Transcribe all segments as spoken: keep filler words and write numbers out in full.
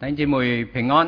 弟兄姊妹平安。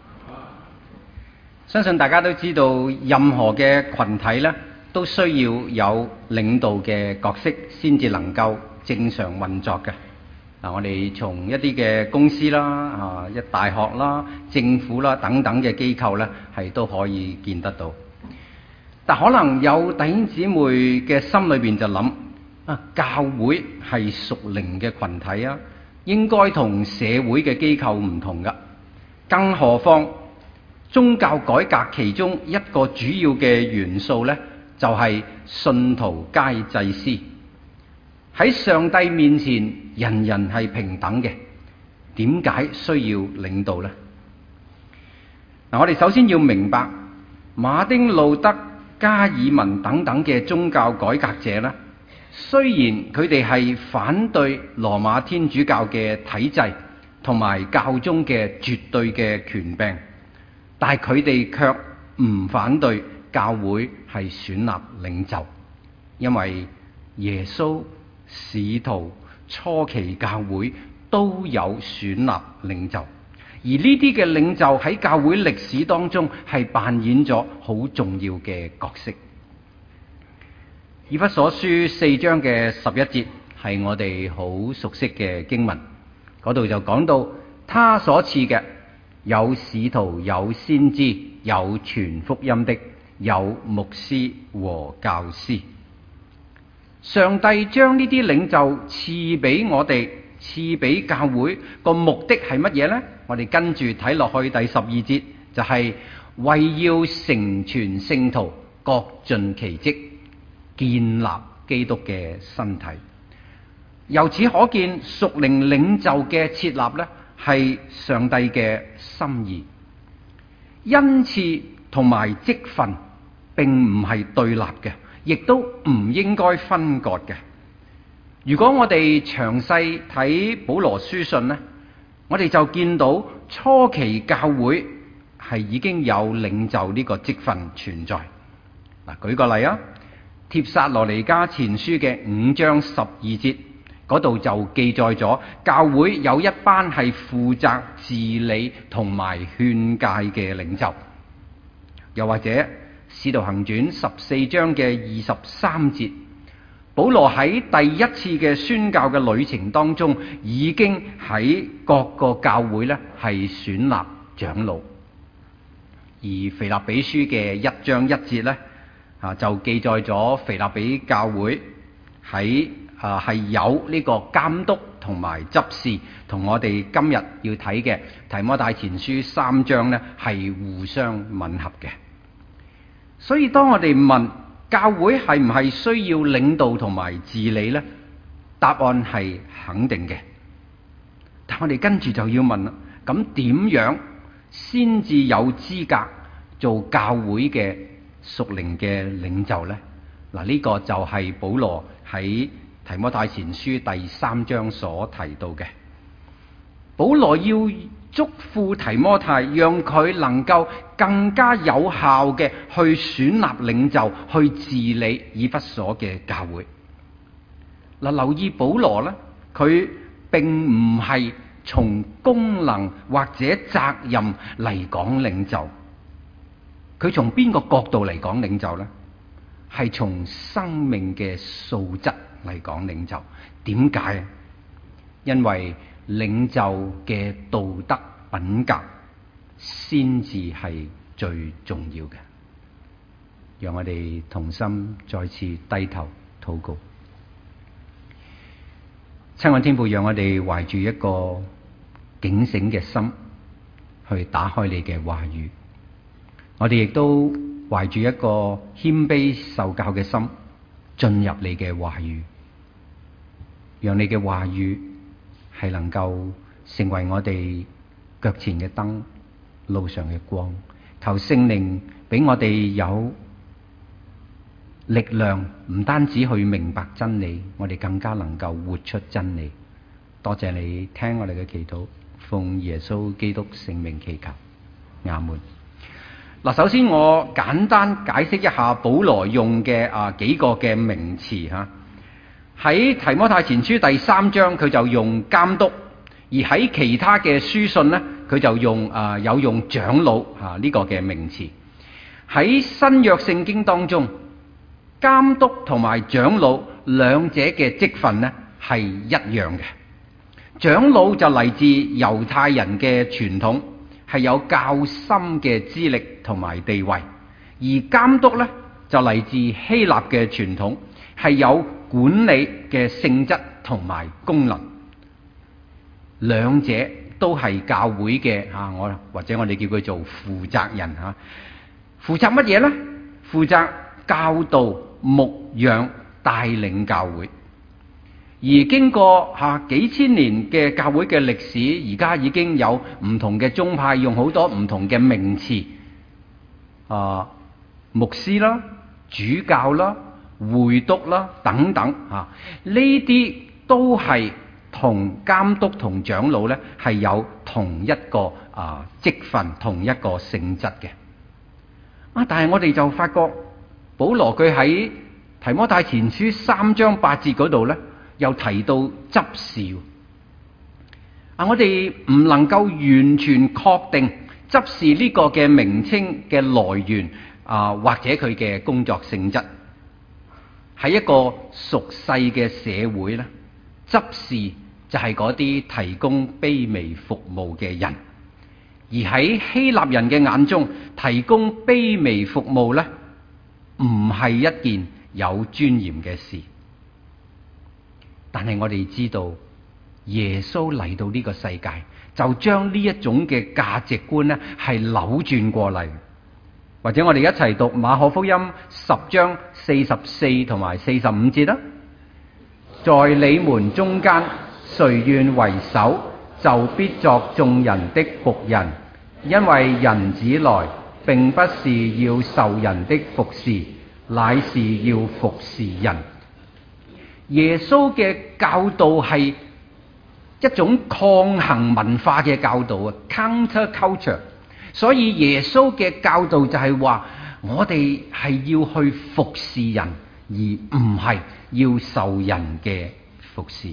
相信大家都知道，任何嘅群體呢，都需要有領導嘅角色先至能夠正常運作嘅。嗱，我哋從一啲嘅公司啦、啊一大學啦、政府啦等等嘅機構呢，係都可以見得到。但可能有弟兄姊妹嘅心裏邊就諗啊，教會係屬靈嘅群體啊，應該同社會嘅機構唔同噶。更何況宗教改革其中一個主要嘅元素呢，就係信徒皆祭司。喺上帝面前，人人係平等嘅，點解需要領導呢？嗱，我哋首先要明白，馬丁路德、加爾文等等嘅宗教改革者呢，雖然佢哋係反對羅馬天主教嘅體制同埋教宗嘅絕對嘅權柄，但係佢哋卻唔反對教會係選立領袖，因為耶穌、使徒、初期教會都有選立領袖，而呢啲嘅領袖喺教會歷史當中係扮演咗好重要嘅角色。以弗所書四章嘅十一節係我哋好熟悉嘅經文，嗰度就講到他所賜嘅有使徒、有先知、有傳福音的、有牧師和教師。上帝將呢啲領袖賜俾我哋，賜俾教會，個目的係乜嘢呢？我哋跟住睇落去第十二節，就係、是、為要成全聖徒，各盡其職，建立基督嘅身體。由此可見，屬靈領袖嘅設立呢，係上帝嘅心意。恩賜同埋職分並唔係對立嘅，亦都唔應該分割嘅。如果我哋詳細睇保羅書信呢，我哋就見到初期教會係已經有領袖呢個職分存在。嗱，舉個例啊，帖撒羅尼迦前書嘅五章十二節嗰度就記載咗教會有一班係負責治理同埋勸誡嘅領袖。又或者使徒行傳十四章嘅二十三節，保羅喺第一次嘅宣教嘅旅程當中，已經喺各個教會呢係選立長老。而腓立比書嘅一章一節呢，啊就記載咗腓立比教會喺啊係有呢個監督同埋執事，同我哋今日要睇嘅提摩太前書三章呢係互相吻合嘅。所以當我哋問教會係唔係需要領導同埋治理呢？答案係肯定嘅。但我哋跟住就要問啦，咁點樣先至有資格做教會嘅屬靈嘅領袖呢？嗱，呢個就係保羅喺提摩太前書第三章所提到嘅。保羅要囑咐提摩太，讓佢能夠更加有效嘅去選立領袖，去治理以弗所嘅教會。嗱，留意保羅呢，佢並唔係從功能或者責任嚟講領袖，佢從邊個角度嚟講領袖呢？係從生命嘅素質嚟講領袖。點解？因為領袖嘅道德品格先至係最重要嘅。讓我哋同心再次低頭禱告。親愛天父，讓我哋懷住一個警醒嘅心去打開你嘅話語。我哋亦都懷住一個謙卑受教嘅心進入你嘅話語，讓你嘅話語係能夠成為我哋腳前嘅燈，路上嘅光。求聖靈俾我哋有力量，唔單止去明白真理，我哋更加能夠活出真理。多謝你聽我哋嘅祈禱，奉耶穌基督聖名祈求，阿門。嗱，首先我簡單解釋一下保羅用嘅啊幾個嘅名詞吓。喺提摩太前書第三章佢就用監督，而喺其他嘅書信呢， 佢就用啊、呃、有用長老啊呢、這個嘅名詞。喺新約聖經當中，監督同埋長老兩者嘅職分呢係一樣嘅。長老就嚟自猶太人嘅傳統，係有較深嘅資歷同埋地位；而監督呢就嚟自希臘嘅傳統，係有管理嘅性質同埋功能。兩者都係教會嘅啊，我或者我哋叫佢做負責人啊。負責乜嘢呢？負責教導、牧養、帶領教會。而經過吓、啊、幾千年嘅教會嘅歷史，而家已經有唔同嘅宗派用好多唔同嘅名詞，啊，牧師啦、主教啦、會督啦等等啊，呢啲都係同監督同長老呢係有同一個啊職分、同一個性質嘅。啊，但係我哋就發覺保羅佢喺提摩太前書三章八節嗰度呢，又提到執事。啊，我哋唔能夠完全確定執事呢個嘅名稱嘅來源啊，或者佢嘅工作性質。喺一個俗世嘅社會呢，執事就係嗰啲提供卑微服務嘅人。而喺希臘人嘅眼中，提供卑微服務呢，唔係一件有尊嚴嘅事。但係我哋知道，耶穌嚟到呢個世界，就將呢一種嘅價值觀呢係扭轉過嚟。或者我哋一齊讀馬可福音十章四十四同埋四十五節啦。在你們中間，誰願為首，就必作眾人的僕人，因為人子來並不是要受人的服侍，乃是要服侍人。耶穌嘅教導係一種抗衡文化嘅教導啊 ，counter culture。所以耶穌嘅教導就係話，我哋係要去服侍人，而唔係要受人嘅服侍。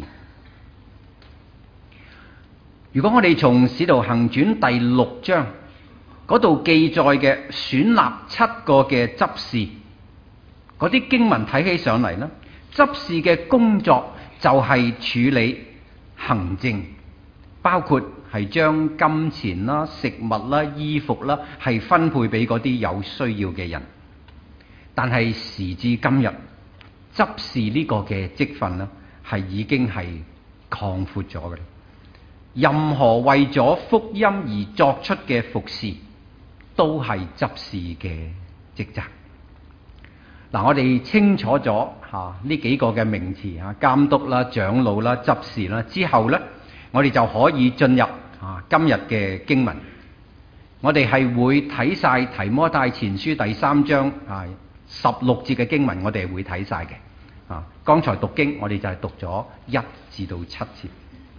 如果我哋從《使徒行傳》第六章嗰度記載嘅選立七個嘅執事，嗰啲經文睇起上嚟呢，執事嘅工作就係處理行政，包括係將金錢啦、食物啦、衣服啦，係分配俾嗰啲有需要嘅人。但係時至今日，執事呢個嘅職分呢，係已經係擴闊咗嘅。任何為咗福音而作出嘅服侍，都係執事嘅職責。嗱，我哋清楚咗嚇呢幾個嘅名詞嚇，監督啦、長老啦、執事啦之後呢，我哋就可以進入啊今日嘅經文。我哋係會睇晒提摩太前書第三章啊十六節嘅經文，我哋會睇晒嘅。啊，剛才讀經我哋就係讀咗一至到七節。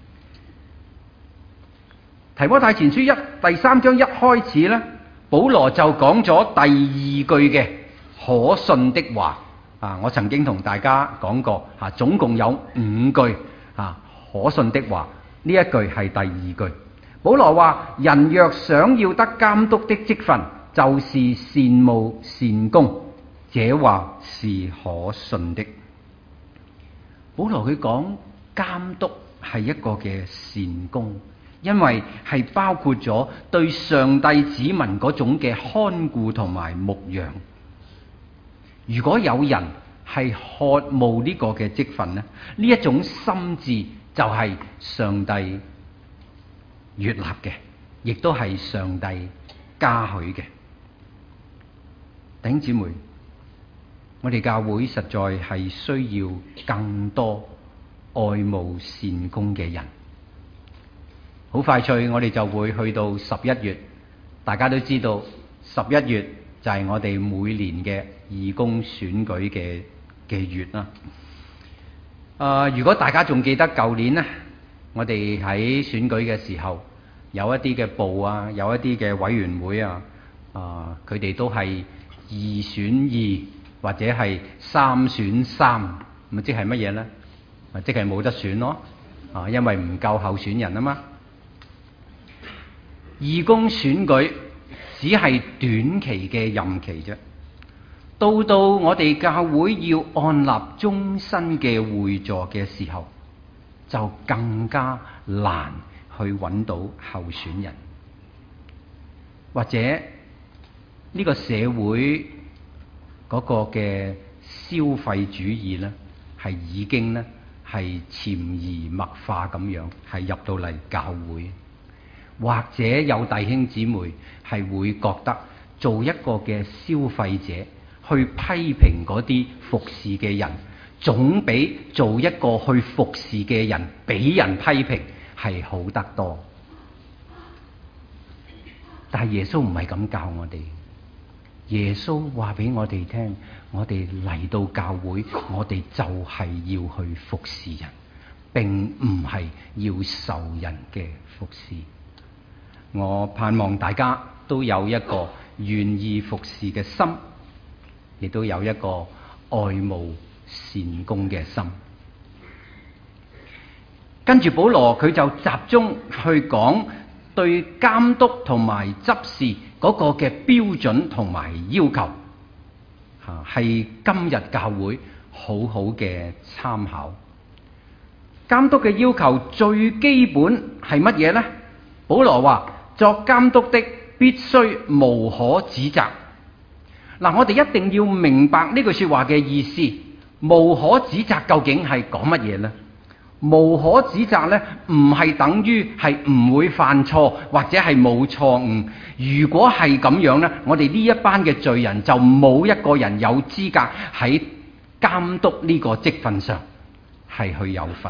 提摩太前書一第三章一開始呢，保羅就講咗第二句嘅可信的話。啊，我曾經同大家講過，啊，總共有五句啊可信的話。呢一句係第二句。保羅話：人若想要得監督的職分，就是善務善工，這話是可信的。保羅佢講監督係一個嘅善工。因為係包括咗對上帝子民嗰種嘅看顧同埋牧養。如果有人係渴慕呢個嘅職分呢，呢一種心志就係上帝悅納嘅，亦都係上帝嘉許嘅。弟兄姊妹，我哋教會實在係需要更多愛慕善工嘅人。好快脆，我哋就會去到十一月。大家都知道，十一月就係我哋每年嘅義工選舉嘅嘅月啦。呃，如果大家仲記得舊年呢，我哋喺選舉嘅時候，有一啲嘅部啊，有一啲嘅委員會啊，啊，佢哋都係二選二或者係三選三，咁即係乜嘢呢？啊，即係冇得選咯，啊，因為唔夠候選人啊嘛。 義工選舉只係短期嘅任期啫，到到我哋教會要按立終身嘅會座嘅時候，就更加難去揾到候選人，或者呢個社會嗰個嘅消費主義呢，係已經呢係潛移默化咁樣係入到嚟教會，或者有弟兄姊妹係會覺得做一個嘅消費者去批評嗰啲服侍嘅人，總比做一個去服侍嘅人俾人批評係好得多。但係耶穌唔係咁教我哋，耶穌話俾我哋聽，我哋嚟到教會，我哋就係要去服侍人，並唔係要受人嘅服侍。我盼望大家都有一個願意服侍嘅心，亦都有一個愛慕善工嘅心。跟住保羅佢就集中去講對監督同埋執事嗰個嘅標準同埋要求，吓係今日教會好好嘅參考。監督嘅要求最基本係乜嘢呢？保羅話作監督的必須無可指責。嗱，我哋一定要明白呢句說話嘅意思。無可指責究竟係講乜嘢呢？無可指責呢，唔係等於係唔會犯錯或者係冇錯誤。如果係咁樣呢，我哋呢一班嘅罪人就冇一個人有資格喺監督呢個職份上係去有份。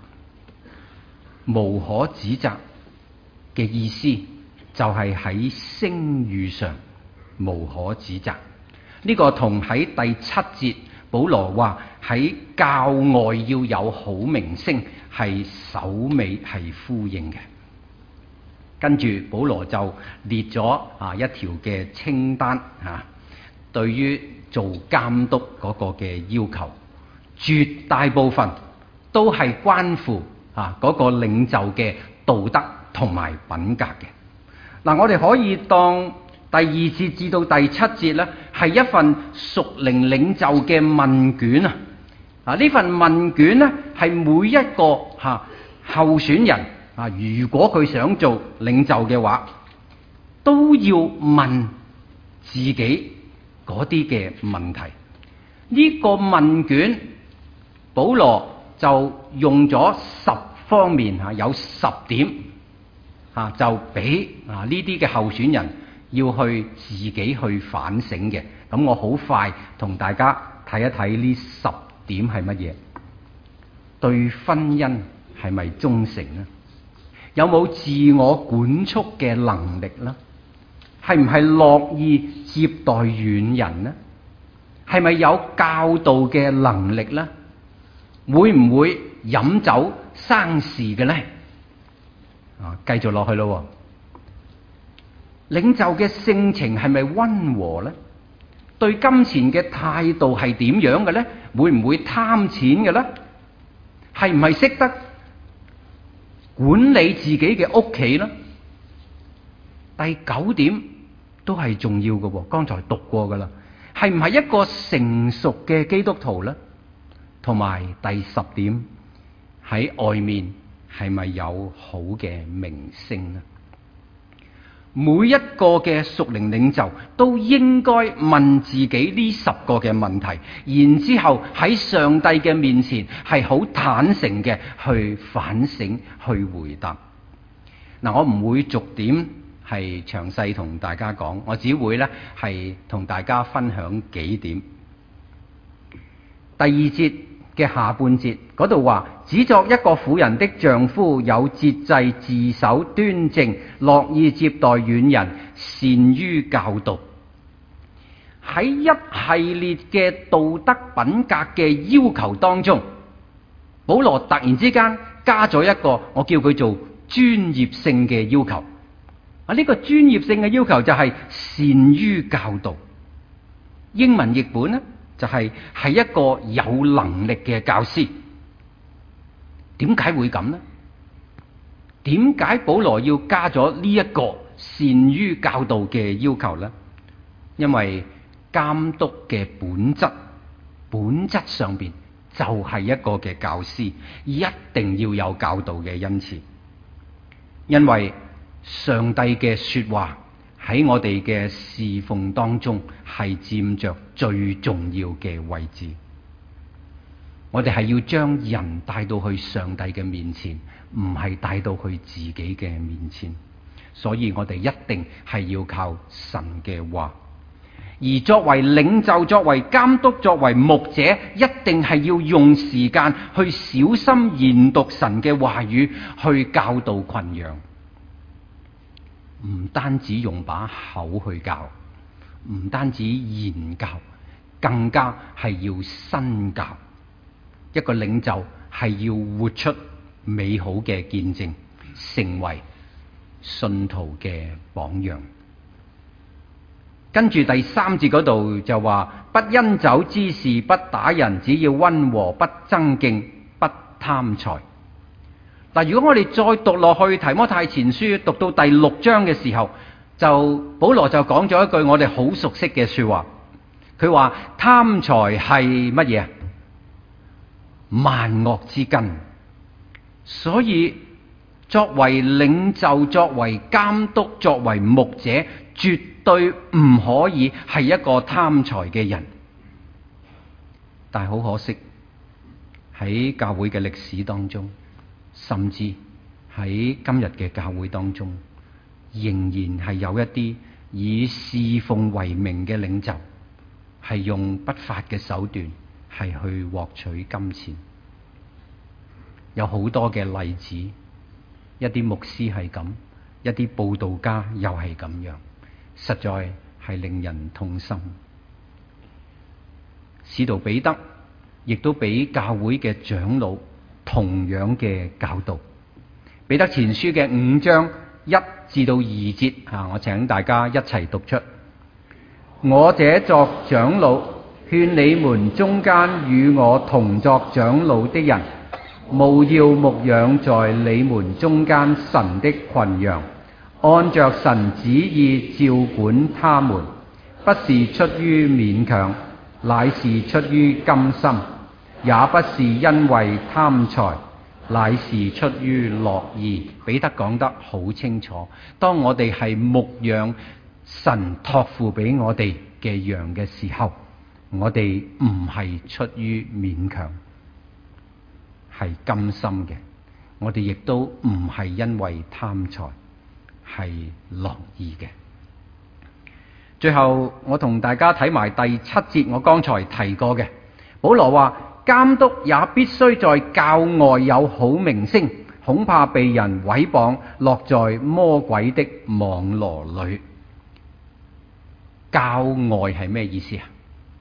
無可指責嘅意思就係喺聲譽上無可指責。呢個同喺第七節保羅話喺教外要有好名聲係首尾係呼應嘅。跟住保羅就列咗啊一條嘅清單啊，對於做監督嗰個嘅要求，絕大部分都係關乎啊嗰個領袖嘅道德同埋品格嘅。嗱，我哋可以當第二節至到第七節呢，係一份屬靈領袖嘅問卷啊！啊，呢份問卷呢，係每一個嚇、啊、候選人啊，如果佢想做領袖嘅話，都要問自己嗰啲嘅問題。呢、這個問卷，保羅就用咗十方面嚇、啊，有十點嚇、啊，就俾啊呢啲嘅候選人要去自己去反省嘅。咁我好快同大家睇一睇呢十點係乜嘢。對婚姻係咪忠誠呢？有冇自我管束嘅能力呢？係唔係樂意接待遠人呢？係咪有教導嘅能力呢？會唔會飲酒生事嘅呢？啊，繼續落去咯。領袖嘅性情係咪溫和呢？對金錢嘅態度係點樣嘅呢？會唔會貪錢嘅呢？係唔係識得管理自己嘅屋企呢？第九點都係重要嘅，剛才讀過噶啦。係唔係一個成熟嘅基督徒呢？同埋第十點，喺外面係咪有好嘅名聲呢？每一個嘅屬靈領袖都應該問自己呢十個嘅問題，然之後喺上帝嘅面前係好坦誠嘅去反省、去回答。嗱，我唔會逐點係詳細同大家講，我只會呢係同大家分享幾點。第二節嘅下半節嗰度話，只作一個婦人的丈夫，有節制、自守、端正，樂意接待遠人，善於教導。喺一系列嘅道德品格嘅要求當中，保羅突然之間加咗一個我叫佢做專業性嘅要求。啊，呢個專業性嘅要求就係善於教導。英文譯本呢就係係一個有能力嘅教師。點解會咁呢？點解保羅要加咗呢一個善於教導嘅要求呢？因為監督嘅本質，本質上邊就係一個嘅教師，一定要有教導嘅恩賜。因為上帝嘅說話喺我哋嘅侍奉當中係佔着最重要嘅位置。我哋係要將人帶到去上帝嘅面前，唔係帶到去自己嘅面前。所以我哋一定係要靠神嘅話。而作為領袖、作為監督、作為牧者，一定係要用時間去小心研讀神嘅話語，去教導群羊。唔單止用把口去教，唔單止言教，更加係要身教。一個領袖係要活出美好嘅見證，成為信徒嘅榜樣。跟住第三節嗰度就話：不因酒滋事，不打人，只要溫和，不爭競，不貪財。嗱，如果我哋再讀落去提摩太前書，讀到第六章嘅時候，就保羅就講咗一句我哋好熟悉嘅說話。佢話貪財係乜嘢啊？萬惡之根。所以作為領袖、作為監督、作為牧者，絕對唔可以係一個貪財嘅人。但係好可惜，喺教會嘅歷史當中，甚至喺今日嘅教會當中，仍然係有一啲以侍奉為名嘅領袖，係用不法嘅手段係去獲取金錢。有好多嘅例子，一啲牧師係咁，一啲佈道家又係咁樣，實在係令人痛心。使徒彼得亦都俾教會嘅長老同樣嘅教導。彼得前書嘅五章一至到二節，啊，我請大家一齊讀出。我這作長老，勸你們中間與我同作長老的人，務要牧養在你們中間神的群羊，按着神旨意照管他們，不是出於勉強，乃是出於甘心，也不是因為貪財，乃是出於樂意。彼得講得好清楚，當我哋係牧養神託付俾我哋嘅羊嘅時候，我哋唔係出於勉強，係甘心嘅。我哋亦都唔係因為貪財，係樂意嘅。最後我同大家睇埋第七節，我剛才提過嘅，保羅話監督也必須在教外有好名聲，恐怕被人毀謗，落在魔鬼的網羅裏。教外係咩意思啊？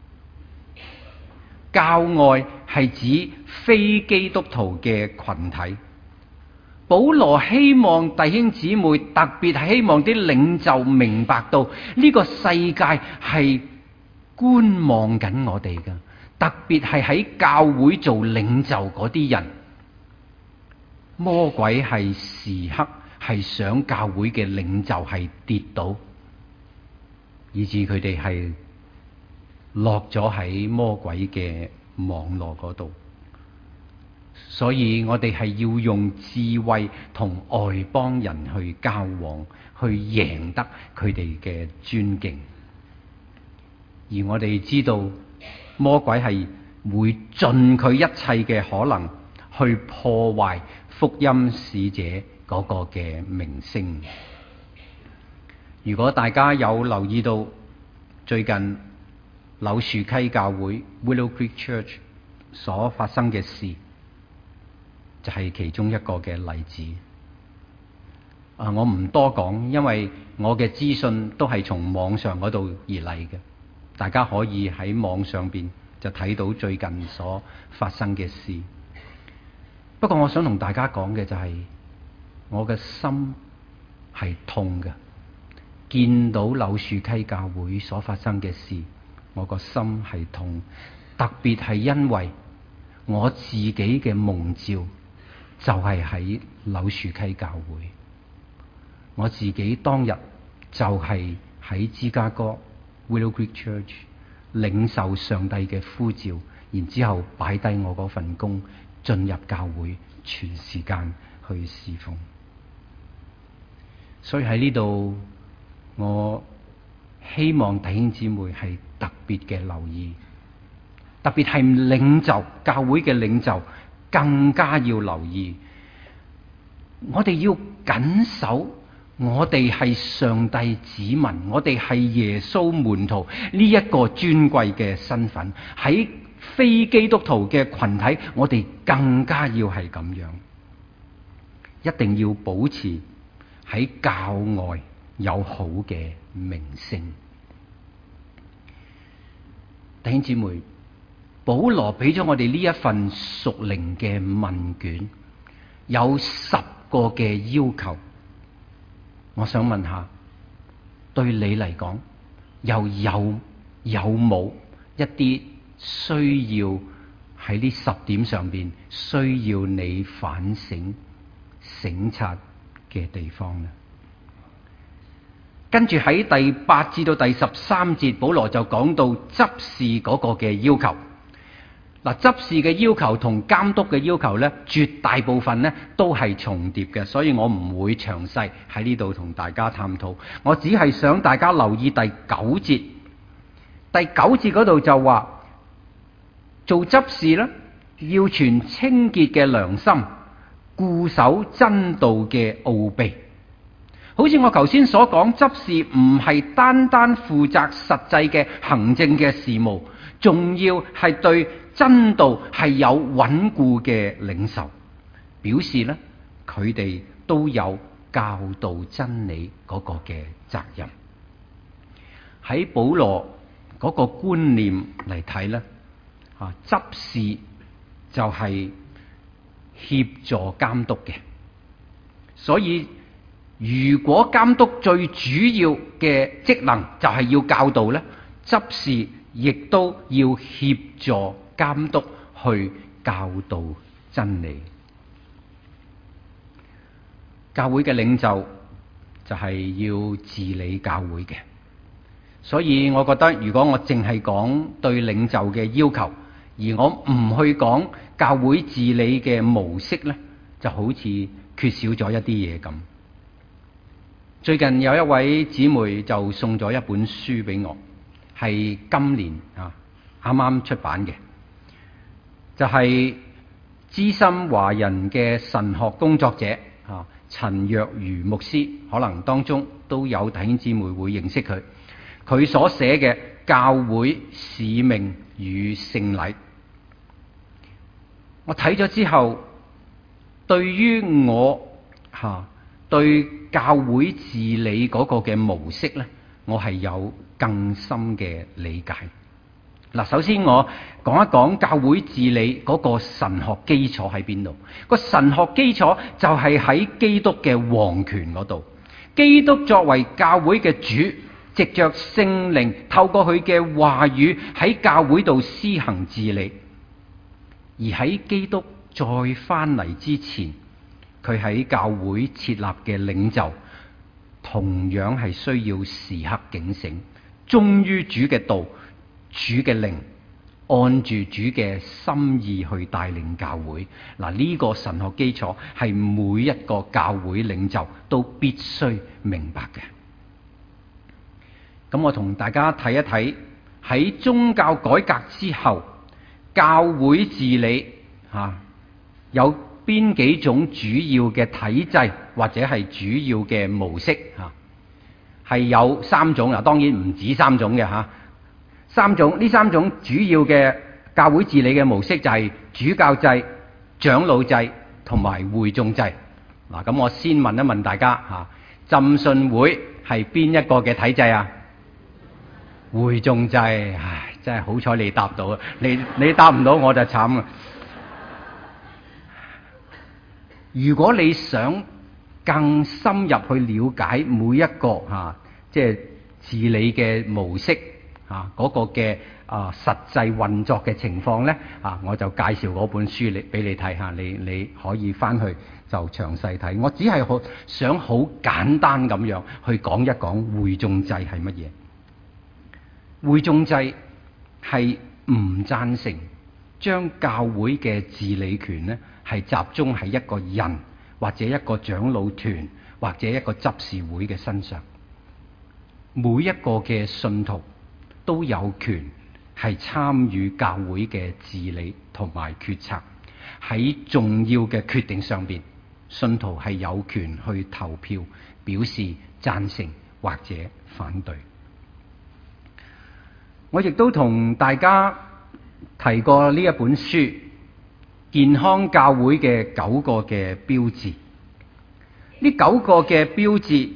教外係指非基督徒嘅群體。保羅希望弟兄姊妹，特別係希望啲領袖明白到呢個世界係觀望緊我哋㗎，特別係喺教會做領袖嗰啲人，魔鬼係時刻係想教會嘅領袖係跌倒，以致佢哋係落咗喺魔鬼嘅網絡嗰度。所以我哋係要用智慧同外邦人去交往，去贏得佢哋嘅尊敬。而我哋知道魔鬼係會盡佢一切嘅可能去破壞福音使者嗰個嘅名聲。如果大家有留意到最近柳樹溪教會 Willow Creek Church 所發生嘅事，就係其中一個嘅例子。啊，我唔多講，因為我嘅資訊都係從網上嗰度而嚟嘅，大家可以喺網上邊就睇到最近所發生嘅事。不過我想同大家講嘅就係，我嘅心係痛嘅，見到柳樹溪教會所發生嘅事，我個心係痛，特別係因為我自己嘅蒙召就係喺柳樹溪教會，我自己當日就係喺芝加哥 Willow Creek Church 領受上帝嘅呼召，然之後擺低我嗰份工，進入教會全時間去侍奉。所以喺呢度，我希望弟兄姊妹係特別嘅留意，特別係領袖，教會嘅領袖更加要留意。我哋要謹守，我哋係上帝子民，我哋係耶穌門徒呢一個尊貴嘅身份。喺非基督徒嘅群體，我哋更加要係咁樣，一定要保持喺教外有好嘅名聲。弟兄姊妹，保羅俾咗我哋呢一份屬靈嘅問卷，有十個嘅要求。我想問下，對你嚟講，又有有冇一啲需要喺呢十點上邊需要你反省省察嘅地方呢？跟住喺第八至到第十三節，保羅就講到執事嗰個嘅要求。嗱，執事嘅要求同監督嘅要求咧，絕大部分咧都係重疊嘅，所以我唔會詳細喺呢度同大家探討。我只係想大家留意第九節。第九節嗰度就話，做執事咧要存清潔嘅良心，固守真道嘅奧秘。好似我頭先所講，執事唔係單單負責實際嘅行政嘅事務，仲要係對真道係有穩固嘅領受，表示呢，佢哋都有教導真理嗰個嘅責任。喺保羅嗰個觀念嚟睇呢，啊，執事就係協助監督嘅，所以如果監督最主要嘅職能就係要教導呢，執事亦都要協助監督去教導真理。教會嘅領袖就係要治理教會嘅，所以我覺得如果我淨係講對領袖嘅要求，而我唔去講教會治理嘅模式呢，就好似缺少咗一啲嘢咁。最近有一位姊妹就送咗一本書俾我，係今年啊啱啱出版嘅，就係資深華人嘅神學工作者啊陳若如牧師，可能當中都有弟兄姊妹會認識佢。佢所寫嘅《教會使命與聖禮》，我睇咗之後，對於我吓、啊、對教會治理嗰個嘅模式呢，我係有更深嘅理解。嗱，首先我講一講教會治理嗰個神學基礎喺邊度。個神學基礎就係喺基督嘅王權嗰度。基督作為教會嘅主，藉着聖靈透過佢嘅話語喺教會度施行治理。而喺基督再翻嚟之前，佢喺教會設立嘅領袖，同樣係需要時刻警醒，忠於主嘅道、主嘅靈，按住主嘅心意去帶領教會。嗱，呢個神學基礎係每一個教會領袖都必須明白嘅。咁我同大家睇一睇喺宗教改革之後，教會治理吓、啊、有邊幾種主要嘅體制或者係主要嘅模式吓，係、啊、有三種啊，當然唔止三種嘅吓、啊。三種呢三種主要嘅教會治理嘅模式就係主教制、長老制同埋會眾制。嗱、啊，咁我先問一問大家吓，浸信會係邊一個嘅體制啊？會眾制，唉，真係好彩你答到啊！你你答唔到我就慘啊！如果你想更深入去了解每一個吓、啊，即係治理嘅模式啊嗰個嘅啊實際運作嘅情況呢，啊我就介紹嗰本書你俾你睇下，你你可以翻去就詳細睇。我只係好想好簡單咁樣去講一講會眾制係乜嘢。會眾制係唔贊成將教會嘅治理權呢係集中喺一個人或者一個長老團或者一個執事會嘅身上。每一個嘅信徒都有權係參與教會嘅治理同埋決策，喺重要嘅決定上邊，信徒係有權去投票表示贊成或者反對。我亦都同大家提過呢一本書《健康教會嘅九個嘅標誌》。呢九個嘅標誌，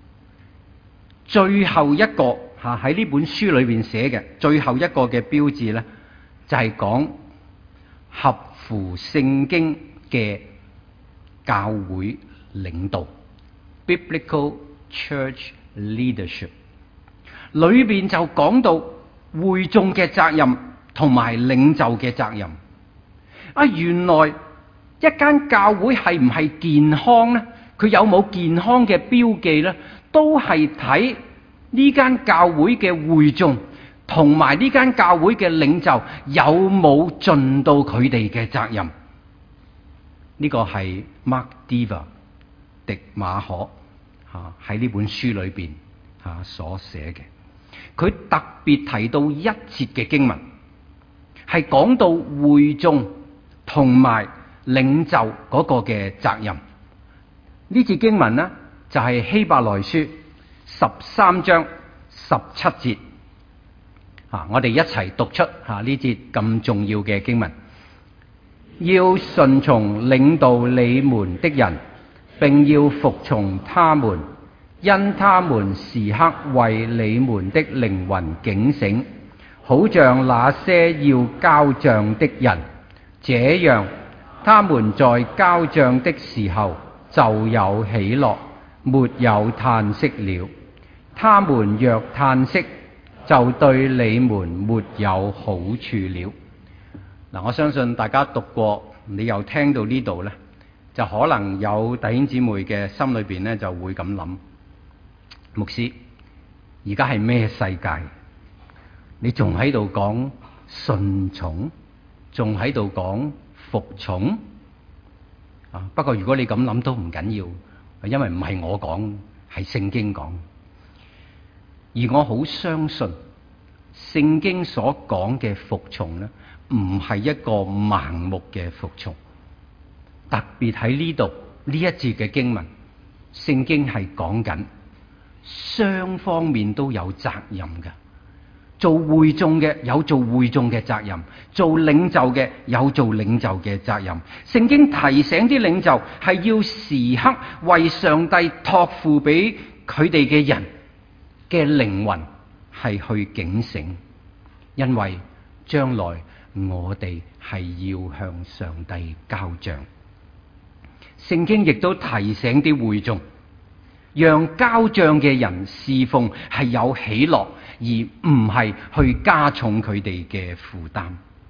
最後一個吓喺呢本書裏邊寫嘅最後一個嘅標誌呢，就係講合乎聖經嘅教會領導 （Biblical Church Leadership）。裏邊就講到會眾嘅責任同埋領袖嘅責任。啊，原來一間教會係唔係健康呢？佢有冇健康嘅標記呢？都係睇呢間教會嘅會眾同埋呢間教會嘅領袖有冇盡到佢哋嘅責任。呢個係 Mark Dever 迪馬可嚇喺呢本書裏邊嚇所寫嘅。佢特別提到一節嘅經文，係講到會眾同埋領袖嗰個嘅責任。呢節經文呢，就係、是、希伯來書十三章十七節。啊，我哋一齊讀出嚇呢節咁重要嘅經文。要順從領導你們的人，並要服從他們，因他們時刻為你們的靈魂警醒，好像那些要交賬的人。這樣，他們在交賬的時候就有喜樂，沒有嘆息了。他們若嘆息，就對你們沒有好處了。嗱，我相信大家讀過，你又聽到呢度呢，就可能有弟兄姊妹嘅心裏邊呢就會咁諗：牧師，而家係咩世界？你仲喺度講順從，仲喺度講服從啊？不過如果你咁諗都唔緊要，因為唔係我講，係聖經講。而我好相信聖經所講嘅服從呢，唔係一個盲目嘅服從。特別喺呢度呢一節嘅經文，聖經係講緊雙方面都有責任嘅。做會眾嘅有做會眾嘅責任，做領袖嘅有做領袖嘅責任。聖經提醒啲領袖係要時刻為上帝託付俾佢哋嘅人嘅靈魂係去警醒，因為將來我哋係要向上帝交賬。聖經亦都提醒啲會眾，讓交賬嘅人侍奉係有喜樂，而唔係去加重佢哋嘅負擔。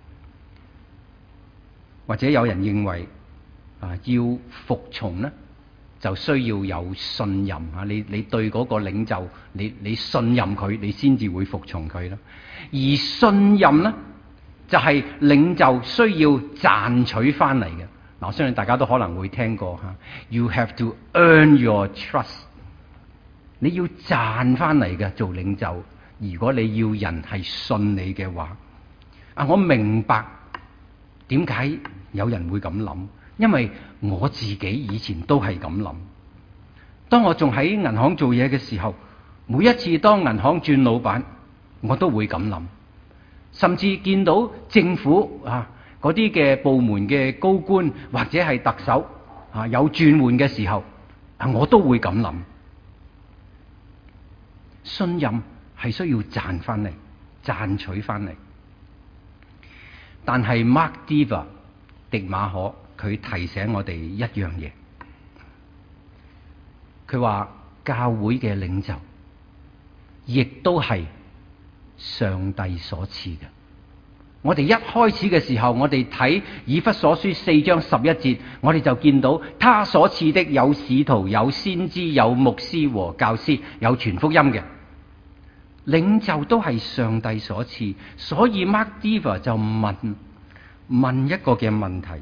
或者有人認為啊，要服從呢，就需要有信任啊！你你對嗰個領袖，你你信任佢，你先至會服從佢啦。而信任呢，就係領袖需要賺取翻嚟嘅。嗱，我相信大家都可能會聽過吓 ，You have to earn your trust。你要賺翻嚟嘅做領袖。如果你要人係信你嘅話，啊，我明白點解有人會咁諗，因為我自己以前都係咁諗。當我仲喺銀行做嘢嘅時候，每一次當銀行轉老闆，我都會咁諗。甚至見到政府啊嗰啲嘅部門嘅高官或者係特首啊有轉換嘅時候，啊我都會咁諗。信任係需要賺翻嚟，賺取翻嚟。但係 Mark Dever 迪馬可佢提醒我哋一樣嘢，佢話教會嘅領袖亦都係上帝所賜嘅。我哋一開始嘅時候，我哋睇以弗所書四章十一節，我哋就見到他所賜的有使徒、有先知、有牧師和教師，有傳福音嘅領袖都係上帝所賜。所以 Mark Dever 就問問一個嘅問題：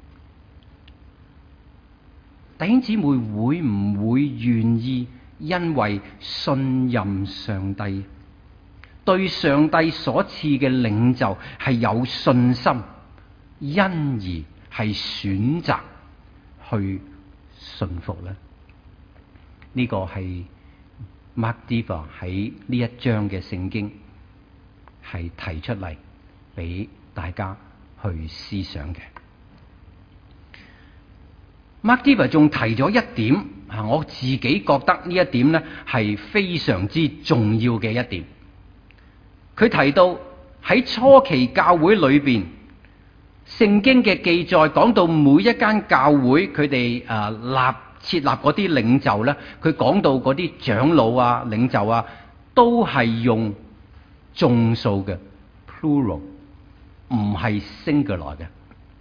弟兄姊妹會唔會願意因為信任上帝，對上帝所賜嘅領袖係有信心，因而係選擇去信服呢？呢、這個係 Mark Dever 喺呢一章嘅聖經係提出嚟俾大家去思想嘅。Mark Dever 仲提咗一點，我自己覺得呢一點呢係非常之重要嘅一點。佢提到喺初期教會裏邊，聖經嘅記載講到每一間教會佢哋誒立設立嗰啲領袖呢，佢講到嗰啲長老啊、領袖啊，都係用眾數嘅 plural， 唔係 singular 嘅。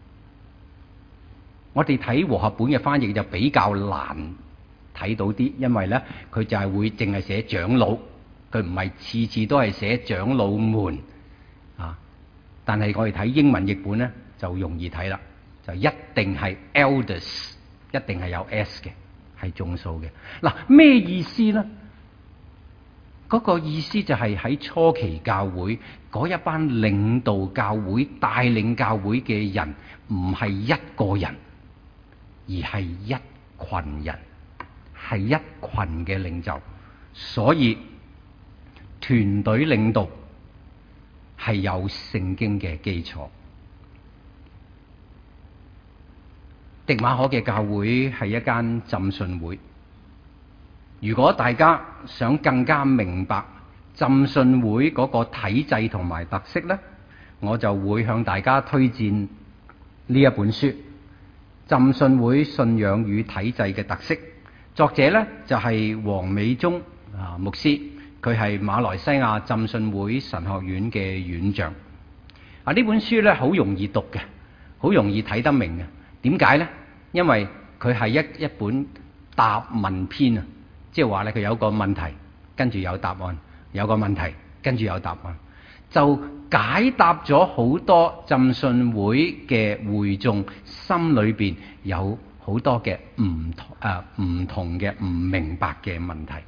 我哋睇和合本嘅翻譯就比較難睇到啲，因為呢，佢就係會淨係寫長老。佢唔係次次都係寫長老們啊，但係我哋睇英文譯本咧就容易睇啦，就一定係 elders， 一定係有 s 嘅，係眾數嘅。嗱，咩意思咧？嗰、那個意思就係喺初期教會嗰一班領導教會、帶領教會嘅人，唔係一個人，而係一群人，係一群嘅領袖，所以團隊領導係有聖經嘅基礎。迪馬可嘅教會係一間浸信會。如果大家想更加明白浸信會嗰個體制同埋特色呢，我就會向大家推薦呢一本書《浸信會信仰與體制嘅特色》。作者呢就係黃美忠啊牧師。佢係馬來西亞浸信會神學院嘅院長。啊，呢本書咧好容易讀嘅，好容易睇得明嘅。點解呢？因為佢係一一本答問篇啊，即係話咧佢有個問題，跟住有答案；有個問題，跟住有答案，就解答咗好多浸信會嘅會眾心裏邊有好多嘅唔同啊唔同嘅唔明白嘅問題。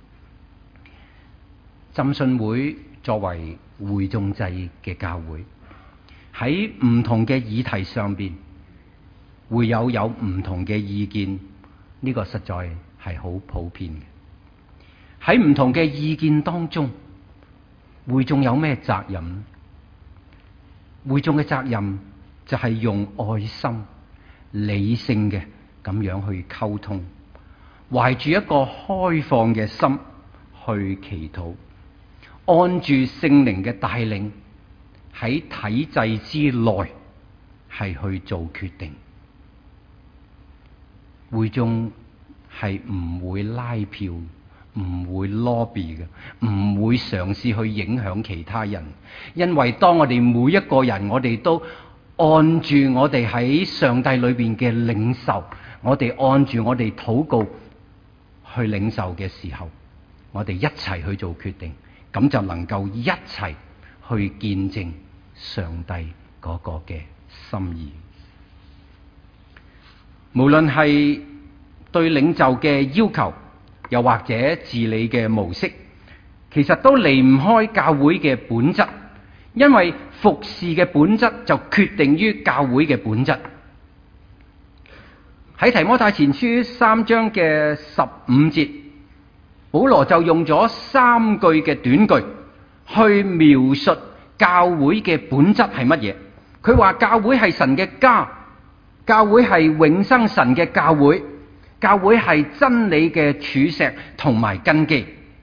浸信會作為會眾制嘅教會，喺唔同嘅議題上邊會有有唔同嘅意見，呢個實在係好普遍嘅。喺唔同嘅意見當中，會眾有咩責任？會眾嘅責任就係用愛心、理性嘅咁樣去溝通，懷住一個開放嘅心去祈禱，按住聖靈嘅帶領，喺體制之內係去做決定。會眾係唔會拉票，唔會 lobby 嘅，唔會嘗試去影響其他人。因為當我哋每一個人，我哋都按住我哋喺上帝裏邊嘅領受，我哋按住我哋禱告去領受嘅時候，我哋一齊去做決定。咁就能夠一齊去見證上帝嗰個嘅心意。無論係對領袖嘅要求，又或者治理嘅模式，其實都離唔開教會嘅本質，因為服侍嘅本質就決定於教會嘅本質。喺提摩太前書三章嘅十五節，保羅就用咗三句嘅短句去描述教會嘅本質係乜嘢。佢話教會係神嘅家，教會係永生神嘅教會，教會係真理嘅柱石同埋根基。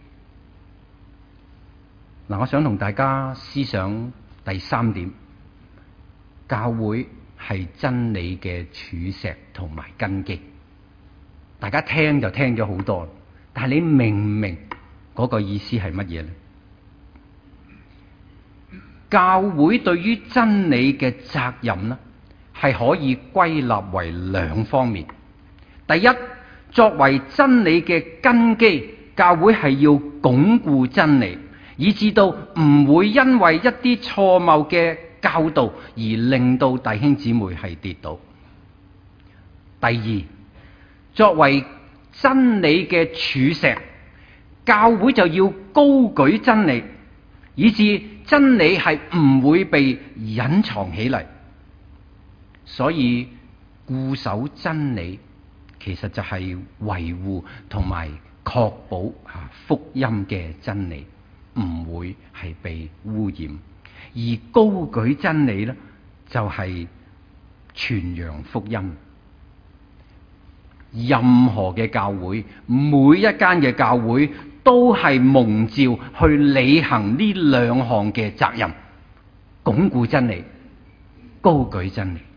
嗱，我想同大家思想第三點，教會係真理嘅柱石同埋根基。大家聽就聽咗好多，但係你明唔明嗰個意思係乜嘢呢？ 教會對於真理嘅責任呢，係可以歸納為兩方面。第一，作為真理嘅根基，教會係要鞏固真理，以致到唔會因為一啲錯謬嘅教導而令到弟兄姊妹係跌倒。第二，作為真理嘅柱石，教會就要高舉真理，以致真理係唔會被隱藏起嚟。所以固守真理，其實就係維護同埋確保啊福音嘅真理唔會係被污染，而高舉真理呢，就係傳揚福音。任何嘅教會，每一間嘅教會都係蒙召去履行呢兩項嘅責任：鞏固真理、高舉真理。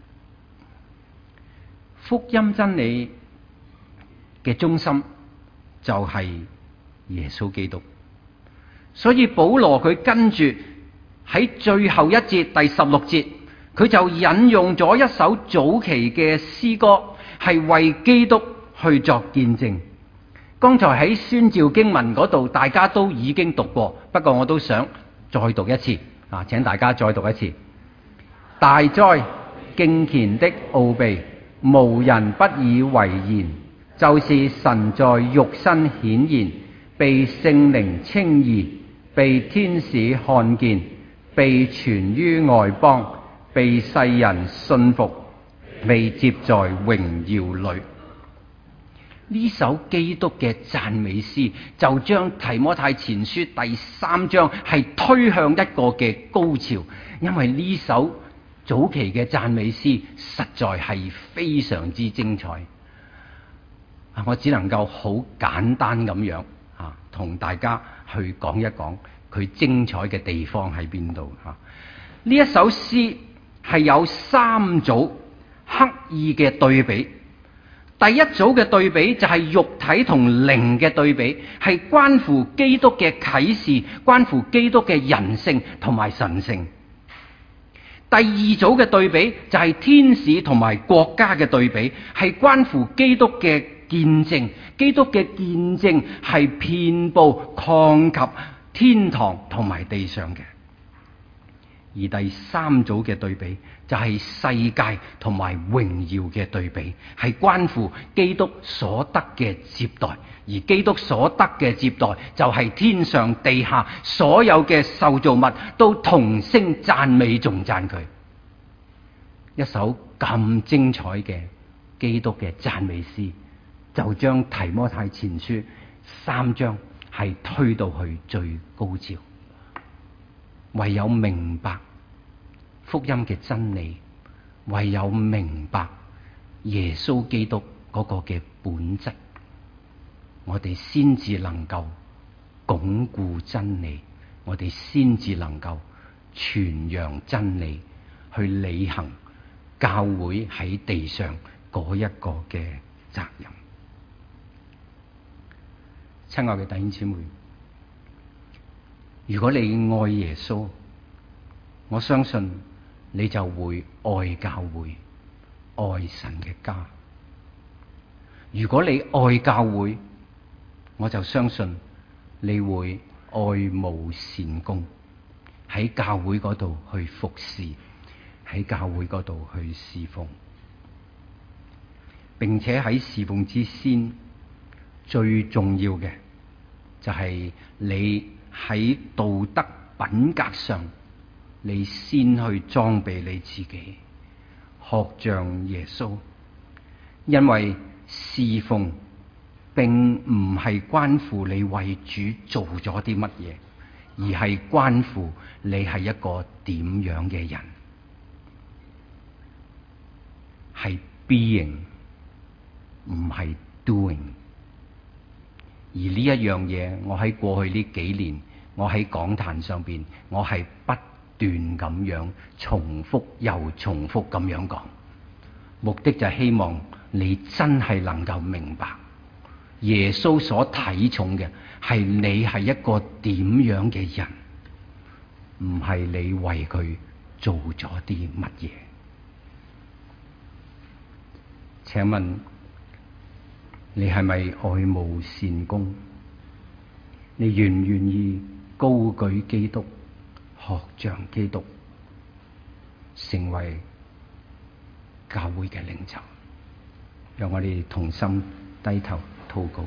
福音真理嘅中心就係耶穌基督，所以保羅佢跟住喺最後一節第十六節，佢就引用咗一首早期嘅詩歌，係為基督去作見證。剛才喺宣召經文嗰度，大家都已經讀過，不過我都想再讀一次啊！請大家再讀一次。大哉敬虔的奧秘，無人不以為然，就是神在肉身顯現，被聖靈稱義，被天使看見，被傳於外邦，被世人信服，被接在榮耀裏。呢首基督嘅讚美詩就將提摩太前書第三章係推向一個嘅高潮，因為呢首早期嘅讚美詩實在係非常之精彩。我只能夠好簡單咁樣啊，同大家去講一講佢精彩嘅地方喺邊度啊。呢一首詩係有三組刻意嘅對比。第一組嘅對比就係肉體同靈嘅對比，係關乎基督嘅啟示，關乎基督嘅人性同埋神性。第二組嘅對比就係天使同埋國家嘅對比，係關乎基督嘅見證，基督嘅見證係遍布擴及天堂同埋地上嘅。而第三組嘅對比就係世界同埋榮耀嘅對比，係關乎基督所得嘅接待，而基督所得嘅接待就係天上地下所有嘅受造物都同聲讚美頌讚佢。一首咁精彩嘅基督嘅讚美詩，就將提摩太前書三章係推到去最高潮。唯有明白福音嘅真理，唯有明白耶穌基督嗰個嘅本質，我哋先至能夠鞏固真理，我哋先至能夠傳揚真理，去履行教會喺地上嗰一個嘅責任。親愛嘅弟兄姊妹，如果你愛耶穌，我相信你就會愛教會，愛神嘅家。如果你愛教會，我就相信你會愛慕善工，喺教會嗰度去服侍，喺教會嗰度去侍奉，並且喺侍奉之先，最重要嘅就係你喺道德品格上，你先去裝備你自己，學像耶穌。因為侍奉並唔係關乎你為主做咗啲乜嘢，而係關乎你係一個點樣嘅人，係 being 唔係 doing。而呢一樣嘢，我喺過去呢幾年，我喺講壇上邊，我係不斷咁樣重複又重複咁樣講，目的就係希望你真係能夠明白，耶穌所睇重嘅係你係一個點樣嘅人， 唔係你為佢做咗啲乜嘢。請問你係咪愛慕善功？你願唔願意高舉基督，學像基督，成為教會嘅領袖？讓我哋同心低頭禱告。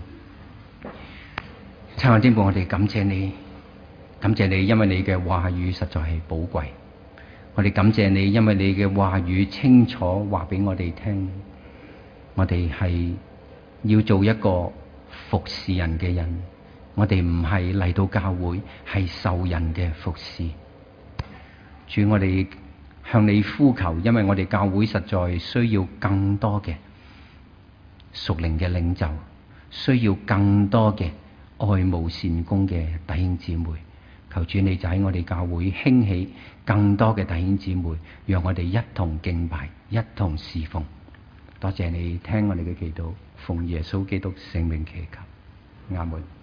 親愛的天父，我哋感謝你，感謝你，因為你嘅話語實在係寶貴。我哋感謝你，因為你嘅話語清楚話俾我哋聽，我哋係要做一個服侍人嘅人。我哋唔係嚟到教會係受人嘅服侍。主，我哋向你呼求，因為我哋教會實在需要更多嘅屬靈嘅領袖，需要更多嘅愛慕善功嘅弟兄姊妹。求主你就喺我哋教會興起更多嘅弟兄姊妹，讓我哋一同敬拜，一同侍奉。多謝你聽我哋嘅祈禱，奉耶穌基督聖名祈求，阿門。